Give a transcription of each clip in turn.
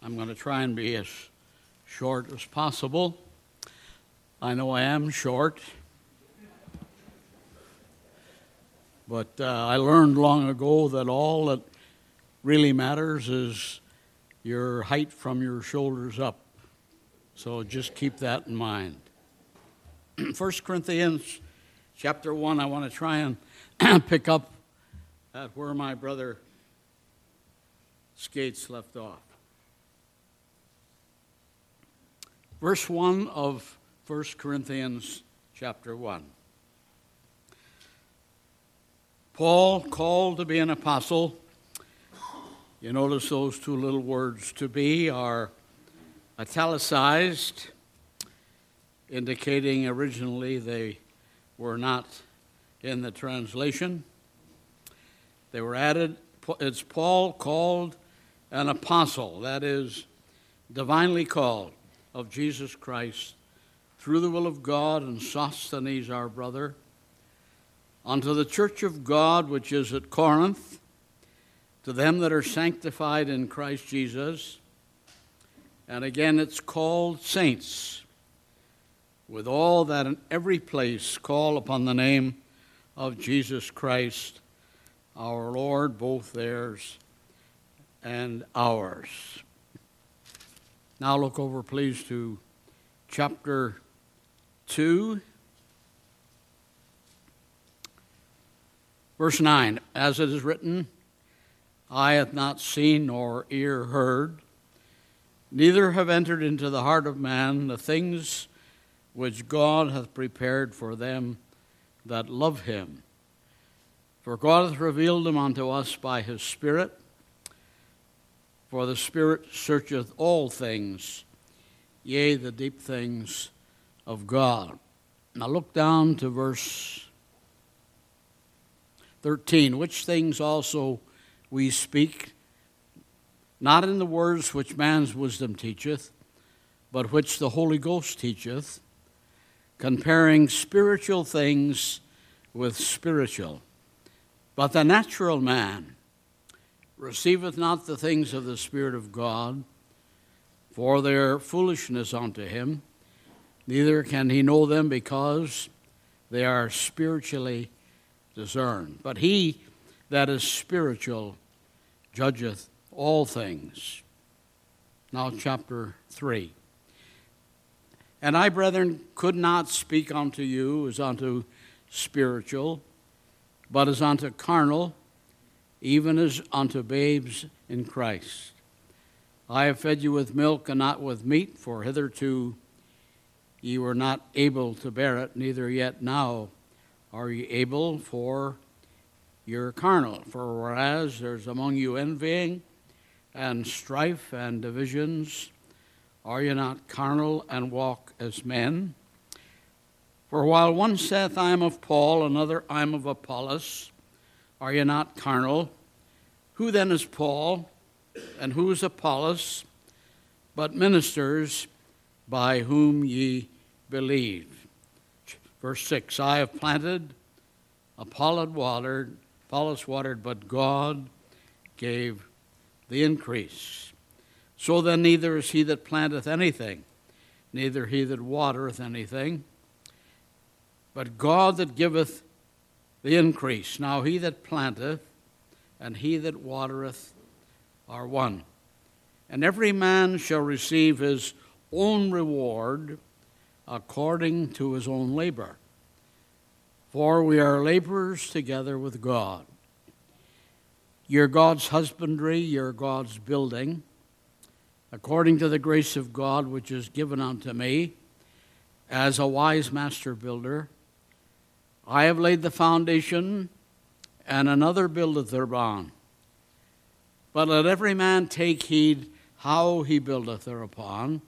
I'm going to try and be as short as possible. I know I am short, but I learned long ago that all that really matters is your height from your shoulders up. So just keep that in mind. 1 Corinthians chapter 1, I want to try and pick up at where my brother Skates left off. Verse 1 of 1 Corinthians chapter 1. Paul, called to be an apostle. You notice those two little words, to be, are italicized, indicating originally they were not in the translation. They were added. It's Paul, called an apostle, that is, divinely called, of Jesus Christ, through the will of God, and Sosthenes our brother, unto the church of God which is at Corinth, to them that are sanctified in Christ Jesus. And again it's called saints, with all that in every place call upon the name of Jesus Christ our Lord, both theirs and ours. Now look over, please, to chapter 2, verse 9. As it is written, eye hath not seen nor ear heard, neither have entered into the heart of man the things which God hath prepared for them that love him. For God hath revealed them unto us by his Spirit. For the Spirit searcheth all things, yea, the deep things of God. Now look down to verse 13. Which things also we speak, not in the words which man's wisdom teacheth, but which the Holy Ghost teacheth, comparing spiritual things with spiritual. But the natural man receiveth not the things of the Spirit of God, for they are foolishness unto him, neither can he know them, because they are spiritually discerned. But he that is spiritual judgeth all things. Now chapter 3. And I, brethren, could not speak unto you as unto spiritual, but as unto carnal, even as unto babes in Christ. I have fed you with milk and not with meat, for hitherto ye were not able to bear it, neither yet now are ye able, for you're carnal. For whereas there's among you envying and strife and divisions, are ye not carnal and walk as men? For while one saith, I am of Paul, another, I am of Apollos, are ye not carnal? Who then is Paul, and who is Apollos, but ministers by whom ye believe? Verse 6, I have planted, Apollos watered, but God gave the increase. So then neither is he that planteth anything, neither he that watereth anything, but God that giveth the increase. Now he that planteth and he that watereth are one. And every man shall receive his own reward according to his own labor. For we are laborers together with God. You're God's husbandry, you're God's building, according to the grace of God which is given unto me, as a wise master builder. I have laid the foundation, and another buildeth thereupon. But let every man take heed how he buildeth thereupon.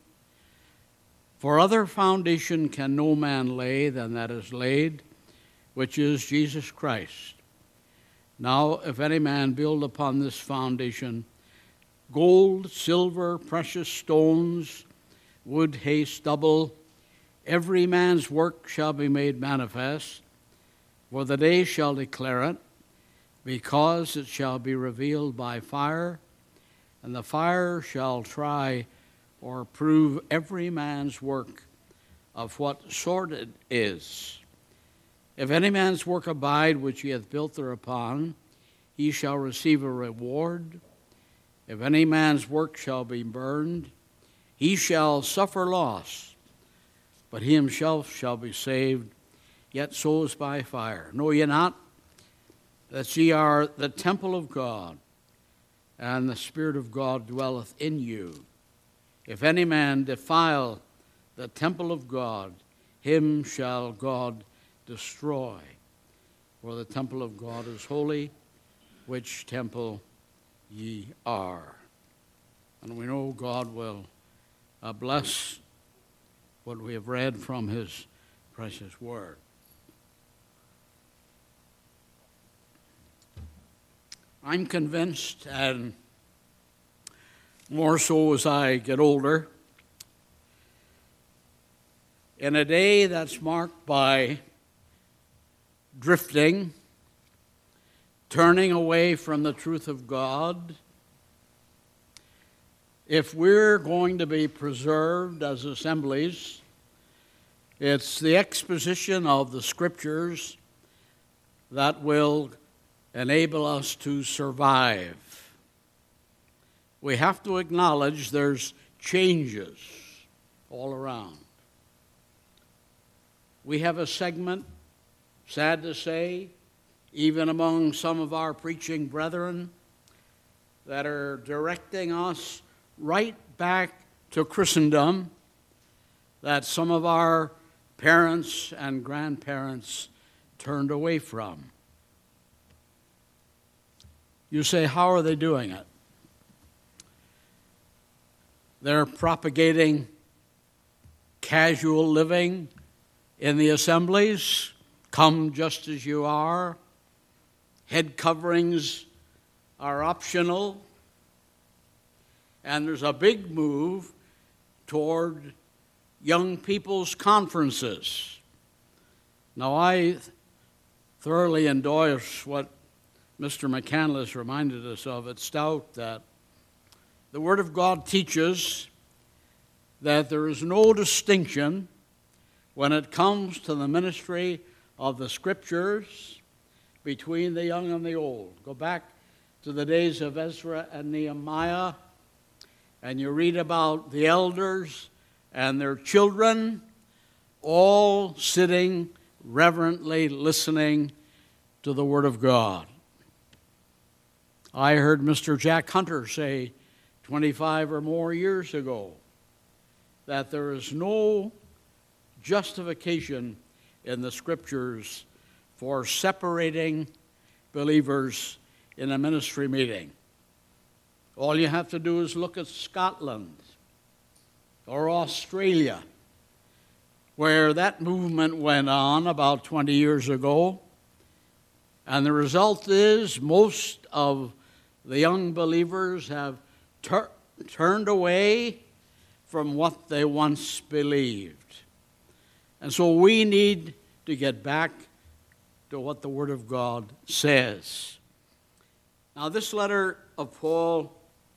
For other foundation can no man lay than that is laid, which is Jesus Christ. Now, if any man build upon this foundation gold, silver, precious stones, wood, hay, stubble, every man's work shall be made manifest, for the day shall declare it, because it shall be revealed by fire, and the fire shall try or prove every man's work of what sort it is. If any man's work abide which he hath built thereupon, he shall receive a reward. If any man's work shall be burned, he shall suffer loss, but he himself shall be saved, yet so as by fire. Know ye not that ye are the temple of God, and the Spirit of God dwelleth in you? If any man defile the temple of God, him shall God destroy. For the temple of God is holy, which temple ye are. And we know God will bless what we have read from his precious word. I'm convinced, and more so as I get older, in a day that's marked by drifting, turning away from the truth of God, if we're going to be preserved as assemblies, it's the exposition of the Scriptures that will enable us to survive. We have to acknowledge there's changes all around. We have a segment, sad to say, even among some of our preaching brethren, that are directing us right back to Christendom that some of our parents and grandparents turned away from. You say, how are they doing it? They're propagating casual living in the assemblies. Come just as you are. Head coverings are optional. And there's a big move toward young people's conferences. Now, I thoroughly endorse what Mr. McCandless reminded us of at Stout, that the Word of God teaches that there is no distinction when it comes to the ministry of the Scriptures between the young and the old. Go back to the days of Ezra and Nehemiah, and you read about the elders and their children all sitting reverently listening to the Word of God. I heard Mr. Jack Hunter say 25 or more years ago that there is no justification in the Scriptures for separating believers in a ministry meeting. All you have to do is look at Scotland or Australia, where that movement went on about 20 years ago, and the result is most of the young believers have turned away from what they once believed. And so we need to get back to what the Word of God says. Now, this letter of Paul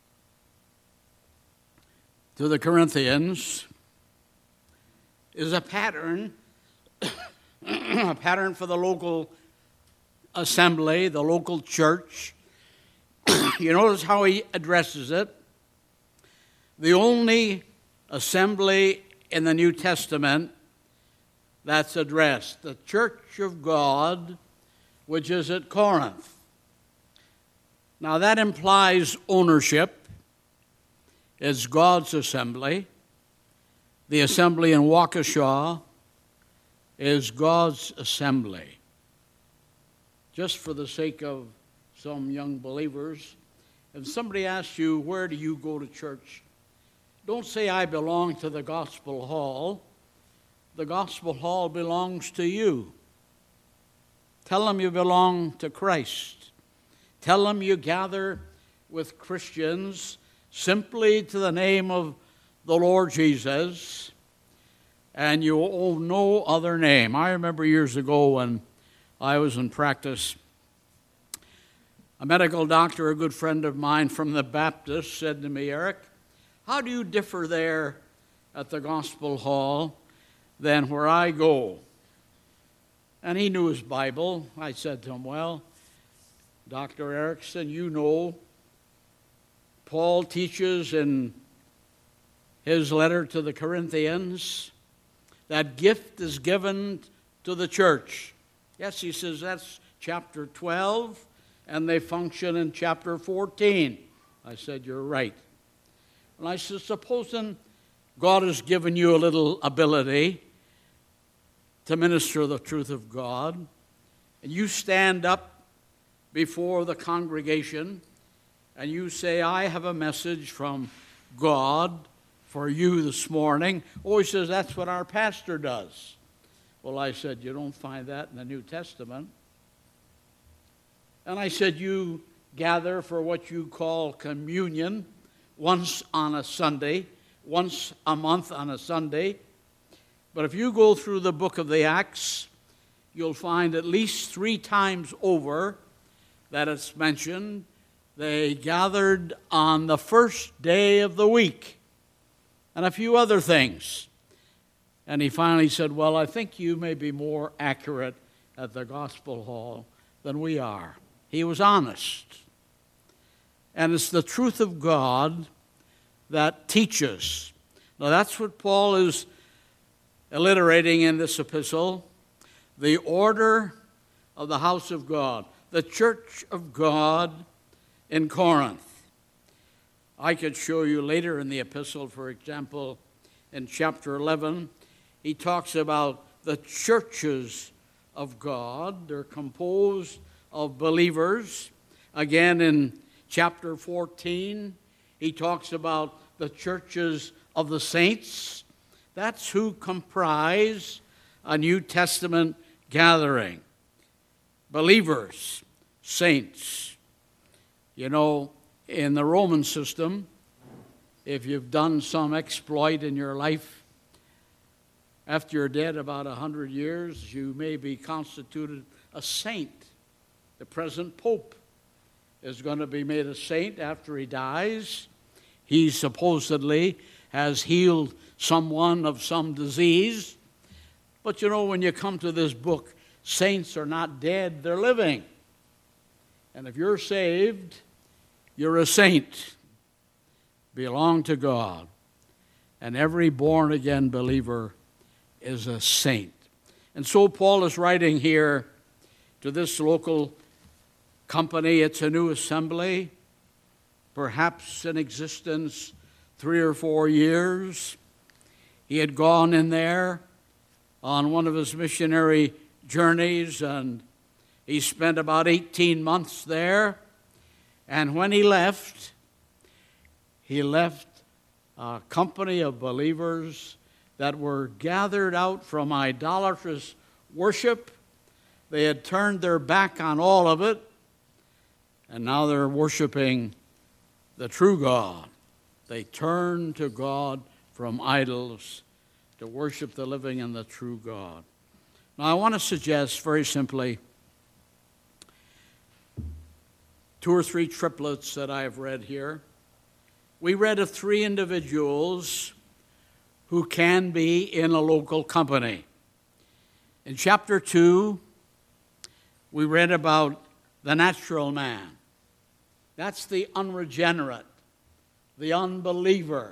to the Corinthians is a pattern, a pattern for the local assembly, the local church. You notice how he addresses it. The only assembly in the New Testament that's addressed, the church of God, which is at Corinth. Now that implies ownership. It's God's assembly. The assembly in Waukesha is God's assembly. Just for the sake of some young believers, if somebody asks you, where do you go to church? Don't say, I belong to the Gospel Hall. The Gospel Hall belongs to you. Tell them you belong to Christ. Tell them you gather with Christians simply to the name of the Lord Jesus, and you owe no other name. I remember years ago when I was in practice, A medical doctor, a good friend of mine from the Baptist, said to me, Eric, how do you differ there at the Gospel Hall than where I go? And he knew his Bible. I said to him, well, Dr. Erickson, you know, Paul teaches in his letter to the Corinthians that gift is given to the church. Yes, he says that's chapter 12, and they function in chapter 14. I said, you're right. And I said, supposing God has given you a little ability to minister the truth of God, and you stand up before the congregation and you say, I have a message from God for you this morning. Oh, he says, that's what our pastor does. Well, I said, you don't find that in the New Testament. And I said, you gather for what you call communion once on a Sunday, once a month on a Sunday. But if you go through the book of the Acts, you'll find at least 3 times over that it's mentioned they gathered on the first day of the week, and a few other things. And he finally said, well, I think you may be more accurate at the Gospel Hall than we are. He was honest. And it's the truth of God that teaches. Now that's what Paul is alliterating in this epistle, the order of the house of God, the church of God in Corinth. I could show you later in the epistle, for example, in chapter 11, he talks about the churches of God. They're composed of believers. Again, in chapter 14, he talks about the churches of the saints. That's who comprise a New Testament gathering. Believers, saints. You know, in the Roman system, if you've done some exploit in your life, after you're dead about 100 years, you may be constituted a saint. The present pope is going to be made a saint after he dies. He supposedly has healed someone of some disease. But you know, when you come to this book, saints are not dead, they're living. And if you're saved, you're a saint, belong to God. And every born-again believer is a saint. And so Paul is writing here to this local company. It's a new assembly, perhaps in existence 3 or 4 years. He had gone in there on one of his missionary journeys, and he spent about 18 months there. And when he left a company of believers that were gathered out from idolatrous worship. They had turned their back on all of it, and now they're worshiping the true God. They turned to God from idols to worship the living and the true God. Now, I want to suggest very simply 2 or 3 triplets that I have read here. We read of 3 individuals who can be in a local company. In chapter 2, we read about the natural man. That's the unregenerate, the unbeliever.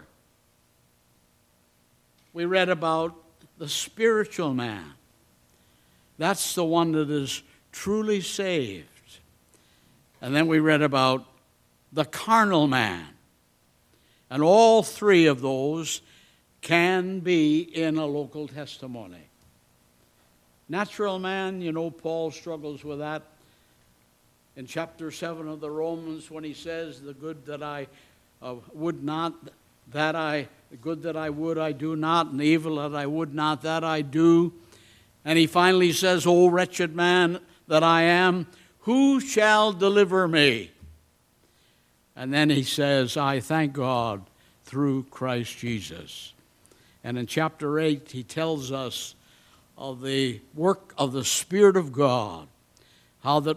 We read about the spiritual man. That's the one that is truly saved. And then we read about the carnal man. And all 3 of those can be in a local testimony. Natural man, you know, Paul struggles with that in chapter 7 of the Romans when he says, the good that I would not, the good that I would, I do not, and the evil that I would not, that I do. And he finally says, O wretched man that I am, who shall deliver me? And then he says, I thank God through Christ Jesus. And in chapter 8, he tells us of the work of the Spirit of God, how that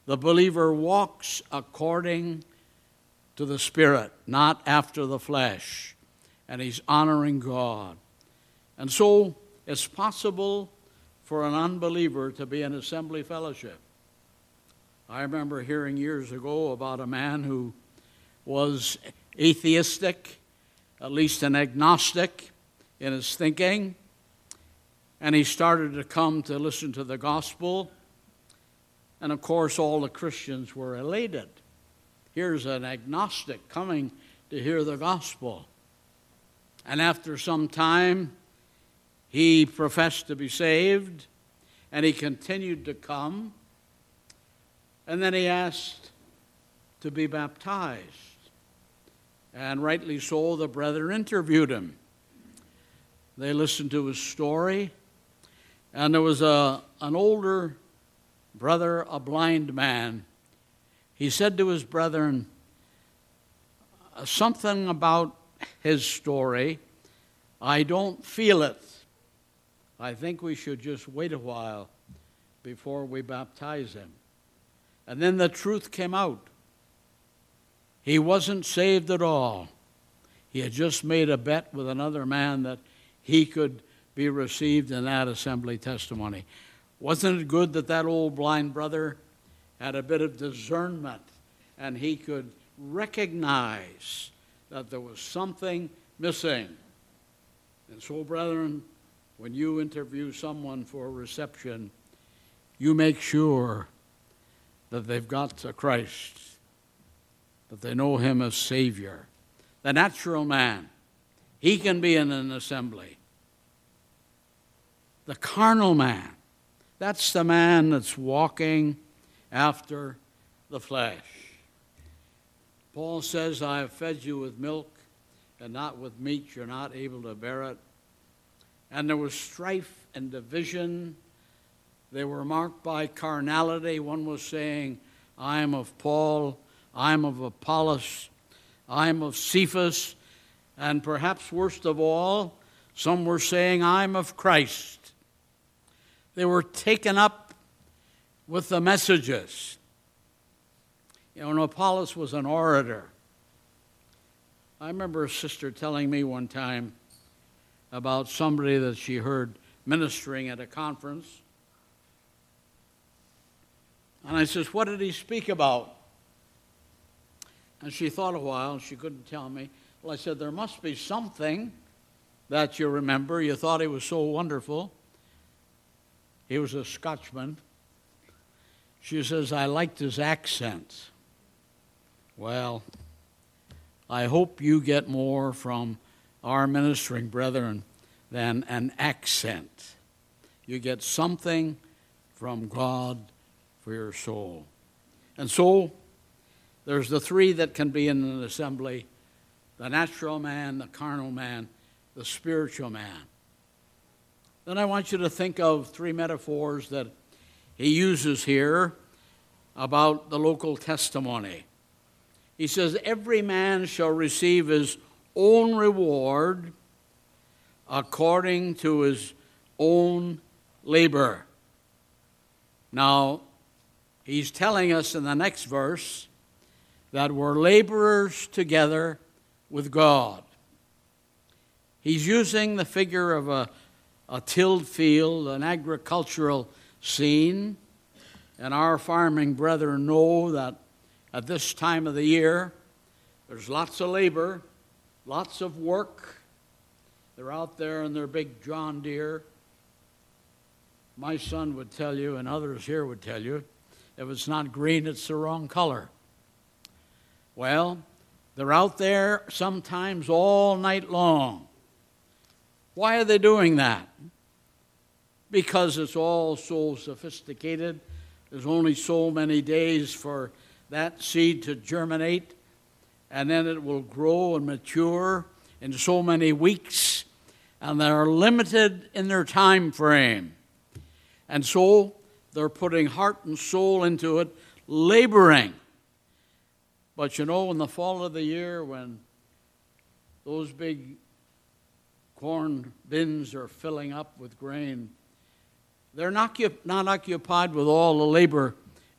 The believer walks according to the Spirit, not after the flesh, and he's honoring God. And so it's possible for an unbeliever to be in assembly fellowship. I remember hearing years ago about a man who was atheistic, at least an agnostic in his thinking, and he started to come to listen to the gospel. And of course, all the Christians were elated. Here's an agnostic coming to hear the gospel. And after some time, he professed to be saved, and he continued to come. And then he asked to be baptized. And rightly so, the brethren interviewed him. They listened to his story. And there was an older brother, a blind man. He said to his brethren, something about his story, I don't feel it. I think we should just wait a while before we baptize him. And then the truth came out. He wasn't saved at all. He had just made a bet with another man that he could be received in that assembly testimony. Wasn't it good that that old blind brother had a bit of discernment and he could recognize that there was something missing? And so, brethren, when you interview someone for reception, you make sure that they've got to Christ, that they know him as Savior. The natural man, he can be in an assembly. The carnal man, that's the man that's walking after the flesh. Paul says, I have fed you with milk and not with meat. You're not able to bear it. And there was strife and division. They were marked by carnality. One was saying, I am of Paul, I am of Apollos, I am of Cephas. And perhaps worst of all, some were saying, I am of Christ. They were taken up with the messages. You know, Apollos was an orator. I remember a sister telling me one time about somebody that she heard ministering at a conference. And I says, what did he speak about? And she thought a while, and she couldn't tell me. Well, I said, there must be something that you remember. You thought he was so wonderful. He was a Scotchman. She says, I liked his accent. Well, I hope you get more from our ministering brethren than an accent. You get something from God for your soul. And so, there's the three that can be in an assembly: the natural man, the carnal man, the spiritual man. Then I want you to think of three metaphors that he uses here about the local testimony. He says, every man shall receive his own reward according to his own labor. Now, he's telling us in the next verse that we're laborers together with God. He's using the figure of a tilled field, an agricultural scene, and our farming brethren know that at this time of the year, there's lots of labor, lots of work. They're out there in their big John Deere. My son would tell you, and others here would tell you, if it's not green, it's the wrong color. Well, they're out there sometimes all night long. Why are they doing that? Because it's all so sophisticated. There's only so many days for that seed to germinate, and then it will grow and mature in so many weeks, and they're limited in their time frame. And so they're putting heart and soul into it, laboring. But you know, in the fall of the year, when those big corn bins are filling up with grain, they're not occupied with all the labor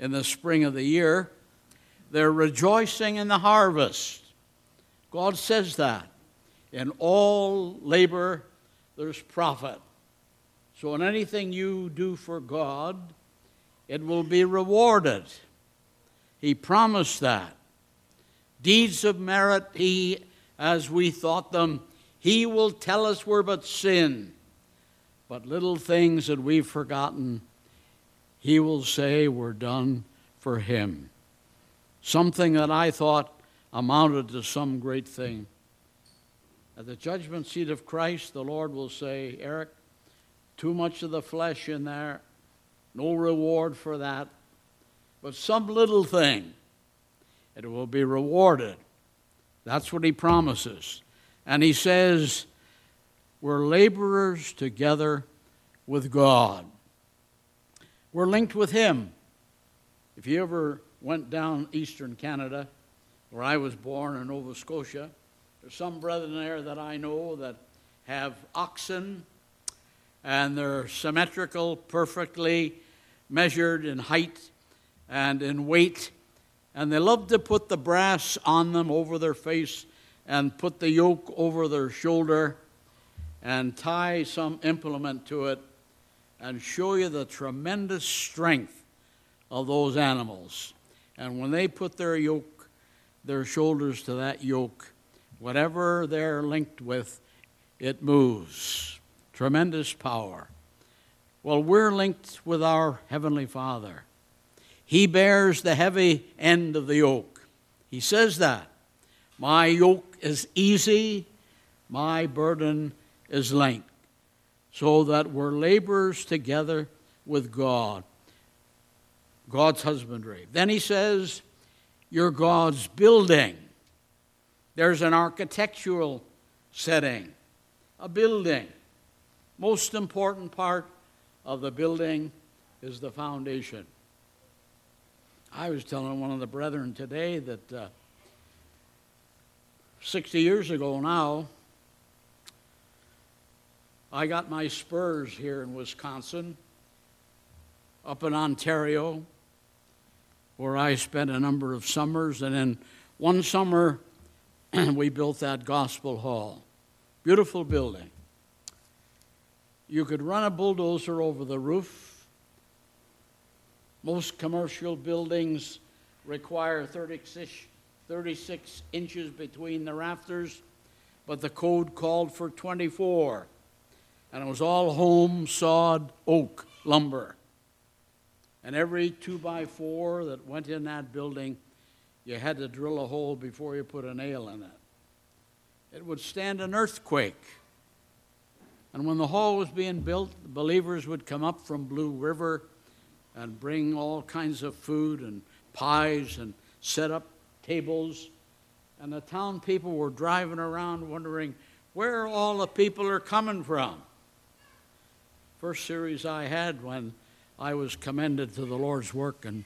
in the spring of the year. They're rejoicing in the harvest. God says that. In all labor, there's profit. So in anything you do for God, it will be rewarded. He promised that. Deeds of merit, He, as we thought them, He will tell us were but sin. But little things that we've forgotten, He will say were done for Him. Something that I thought amounted to some great thing. At the judgment seat of Christ, the Lord will say, Eric, too much of the flesh in there, no reward for that. But some little thing, it will be rewarded. That's what He promises. And He says, we're laborers together with God. We're linked with Him. If you ever went down eastern Canada, where I was born in Nova Scotia, there's some brethren there that I know that have oxen, and they're symmetrical, perfectly measured in height and in weight. And they love to put the brass on them over their face and put the yoke over their shoulder and tie some implement to it and show you the tremendous strength of those animals. And when they put their shoulders to that yoke, whatever they're linked with, it moves. Tremendous power. Well, we're linked with our Heavenly Father. He bears the heavy end of the yoke. He says that. My yoke is easy, my burden is light. So that we're laborers together with God. God's husbandry. Then He says, you're God's building. There's an architectural setting, a building. Most important part of the building is the foundation. I was telling one of the brethren today that 60 years ago now, I got my spurs here in Wisconsin, up in Ontario, where I spent a number of summers. And then one summer, we built that gospel hall. Beautiful building. You could run a bulldozer over the roof. Most commercial buildings require 36 inches between the rafters, but the code called for 24. And it was all home sawed oak lumber. And every 2x4 that went in that building, you had to drill a hole before you put a nail in it. It would stand an earthquake. And when the hall was being built, the believers would come up from Blue River and bring all kinds of food and pies and set up tables. And the town people were driving around wondering where all the people are coming from. First series I had when I was commended to the Lord's work in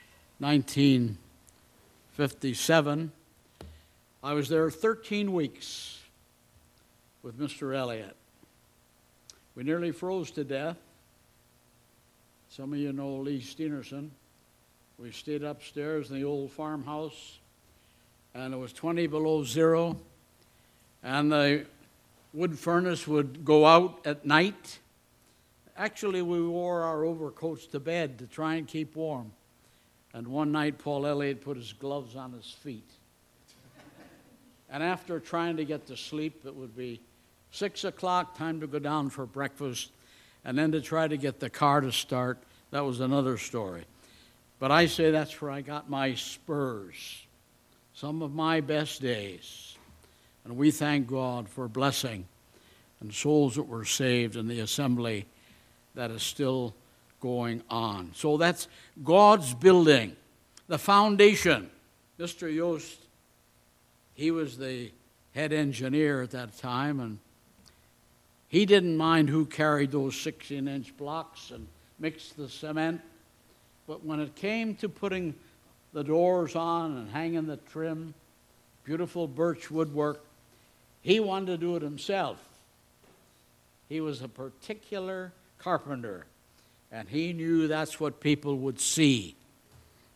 1957. I was there 13 weeks with Mr. Elliott. We nearly froze to death. Some of you know Lee Steenerson. We stayed upstairs in the old farmhouse, and it was 20 below zero, and the wood furnace would go out at night. Actually, we wore our overcoats to bed to try and keep warm. And one night, Paul Elliott put his gloves on his feet. And after trying to get to sleep, it would be 6 o'clock, time to go down for breakfast, and then to try to get the car to start. That was another story. But I say that's where I got my spurs, some of my best days. And we thank God for blessing and souls that were saved in the assembly that is still going on. So that's God's building, the foundation. Mr. Yost, he was the head engineer at that time, and he didn't mind who carried those 16-inch blocks and mixed the cement. But when it came to putting the doors on and hanging the trim, beautiful birch woodwork, he wanted to do it himself. He was a particular carpenter, and he knew that's what people would see.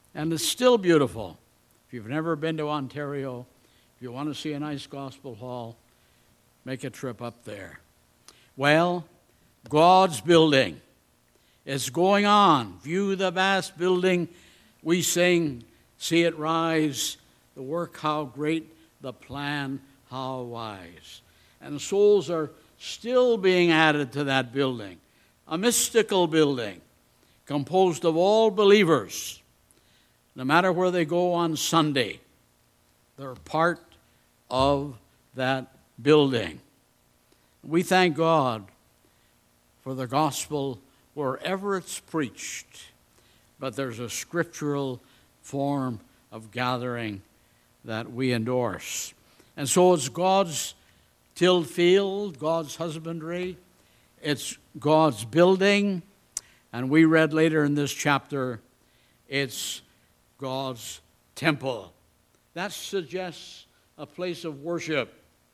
And it's still beautiful. If you've never been to Ontario, if you want to see a nice gospel hall, make a trip up there. Well, God's building is going on. View the vast building. We sing, see it rise. The work, how great. The plan, how wise. And souls are still being added to that building. A mystical building composed of all believers. No matter where they go on Sunday, they're part of that building. We thank God for the gospel wherever it's preached, but there's a scriptural form of gathering that we endorse. And so it's God's tilled field, God's husbandry, it's God's building, and we read later in this chapter, it's God's temple. That suggests a place of worship.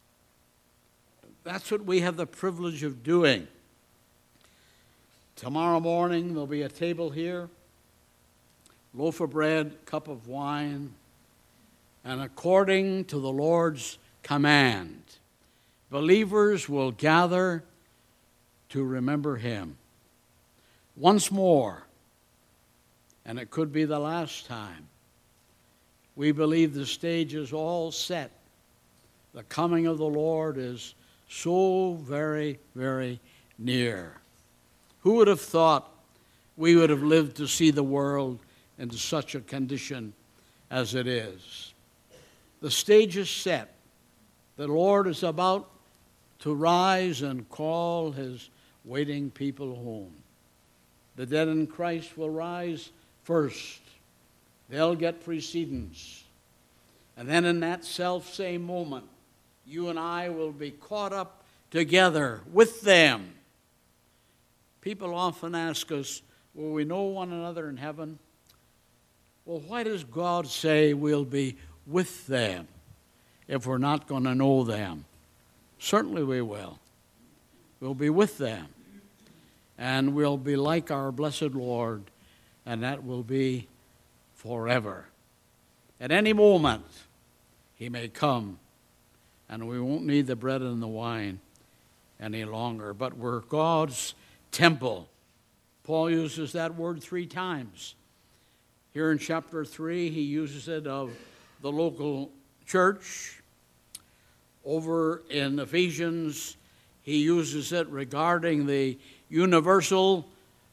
That's what we have the privilege of doing. Tomorrow morning, there'll be a table here, loaf of bread, cup of wine, and according to the Lord's command, believers will gather to remember Him. Once more, and it could be the last time, we believe the stage is all set. The coming of the Lord is so very, very near. Who would have thought we would have lived to see the world into such a condition as it is? The stage is set. The Lord is about to rise and call His waiting people home. The dead in Christ will rise first. They'll get precedence. And then in that self-same moment, you and I will be caught up together with them. People often ask us, will we know one another in heaven? Well, why does God say we'll be with them if we're not going to know them? Certainly we will. We'll be with them. And we'll be like our blessed Lord, and that will be forever. At any moment, He may come, and we won't need the bread and the wine any longer, but we're God's temple. Paul uses that word 3 times. Here in chapter 3, he uses it of the local church. Over in Ephesians, he uses it regarding the universal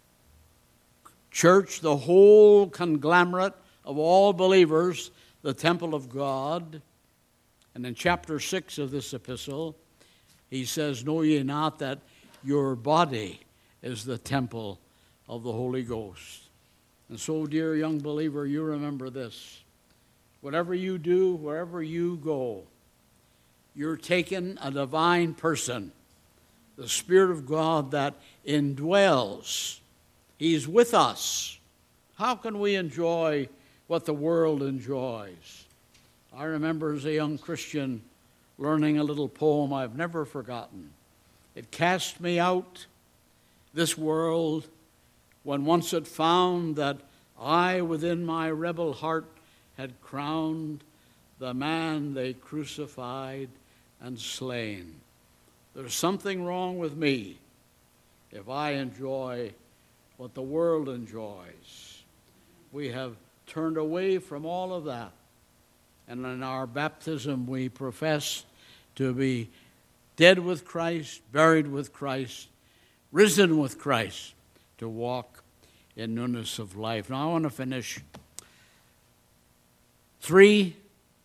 church, the whole conglomerate of all believers, the temple of God. And in chapter 6 of this epistle, he says, know ye not that your body is the temple of the Holy Ghost. And so, dear young believer, you remember this. Whatever you do, wherever you go, you're taking a divine person, the Spirit of God that indwells. He's with us. How can we enjoy what the world enjoys? I remember as a young Christian learning a little poem I've never forgotten. It cast me out, this world, when once it found that I within my rebel heart had crowned the man they crucified and slain. There's something wrong with me if I enjoy what the world enjoys. We have turned away from all of that. And in our baptism, we profess to be dead with Christ, buried with Christ, risen with Christ, to walk in newness of life. Now, I want to finish 3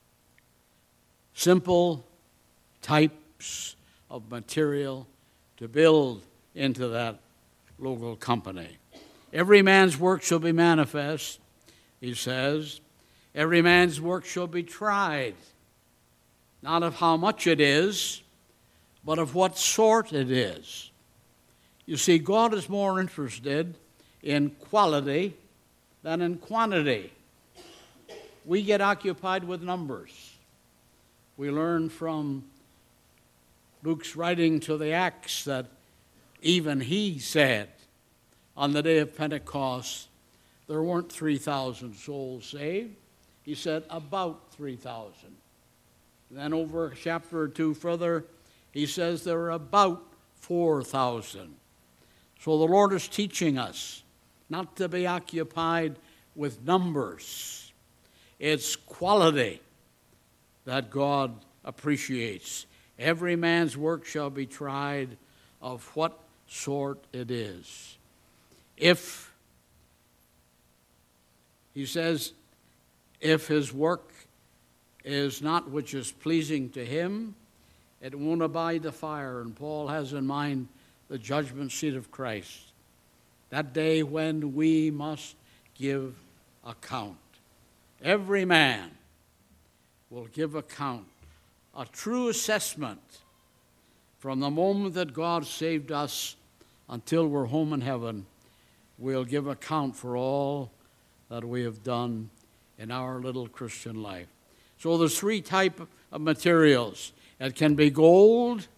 simple types of material to build into that local company. Every man's work shall be manifest, he says. Every man's work shall be tried, not of how much it is, but of what sort it is. You see, God is more interested in quality than in quantity. We get occupied with numbers. We learn from Luke's writing to the Acts that even he said on the day of Pentecost, there weren't 3,000 souls saved. He said about 3,000. Then over a chapter or two further, he says there were about 4,000. So the Lord is teaching us not to be occupied with numbers. It's quality that God appreciates. Every man's work shall be tried of what sort it is. If, he says, if his work is not which is pleasing to him, it won't abide the fire. And Paul has in mind the judgment seat of Christ, that day when we must give account. Every man will give account, a true assessment from the moment that God saved us until we're home in heaven. We'll give account for all that we have done in our little Christian life. So there's three types of materials. It can be gold.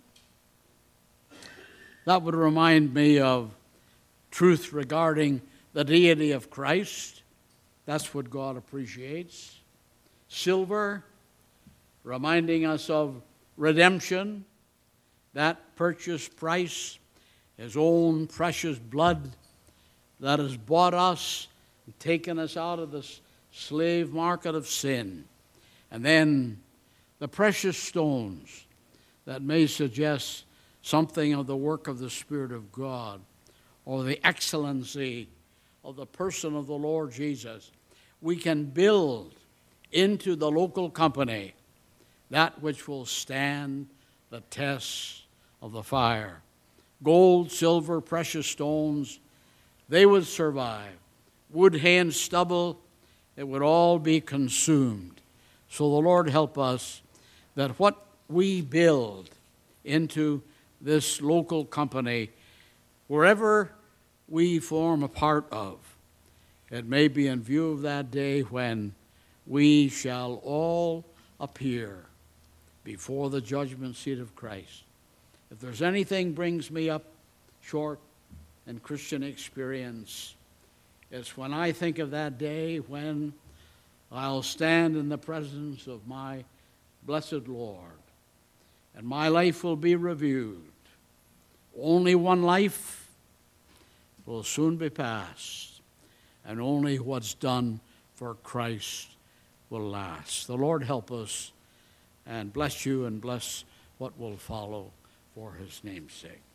That would remind me of truth regarding the deity of Christ. That's what God appreciates. Silver, reminding us of redemption, that purchase price, his own precious blood that has bought us and taken us out of the slave market of sin. And then the precious stones that may suggest something of the work of the Spirit of God or the excellency of the person of the Lord Jesus. We can build into the local company that which will stand the test of the fire. Gold, silver, precious stones, they would survive. Wood, hay, and stubble, it would all be consumed. So the Lord help us that what we build into this local company, wherever we form a part of, it may be in view of that day when we shall all appear before the judgment seat of Christ. If there's anything brings me up short in Christian experience, it's when I think of that day when I'll stand in the presence of my blessed Lord, and my life will be reviewed. Only one life will soon be past, and only what's done for Christ will last. The Lord help us and bless you and bless what will follow for his name's sake.